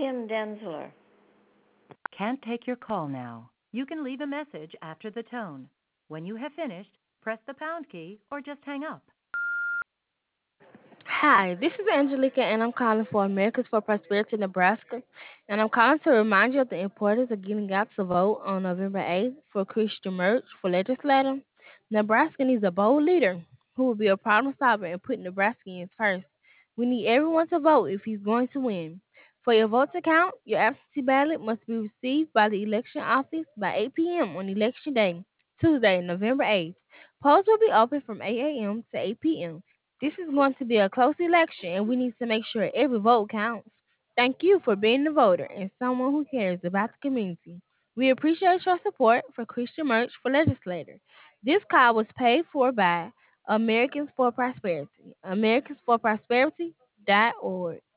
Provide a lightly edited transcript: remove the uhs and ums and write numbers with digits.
Kim Densler. Can't take your call now. You can leave a message after the tone. When you have finished, press the pound key or just hang up. Hi, this is Angelica, and I'm calling for Americans for Prosperity, Nebraska. And I'm calling to remind you of the importance of getting out to vote on November 8th for Christian Merch for legislator. Nebraska needs a bold leader who will be a problem solver and put Nebraskans first. We need everyone to vote if he's going to win. For your vote to count, your absentee ballot must be received by the election office by 8 p.m. on Election Day, Tuesday, November 8th. Polls will be open from 8 a.m. to 8 p.m. This is going to be a close election, and we need to make sure every vote counts. Thank you for being a voter and someone who cares about the community. We appreciate your support for Christian Merch for Legislator. This call was paid for by Americans for Prosperity. Americans for Prosperity.org.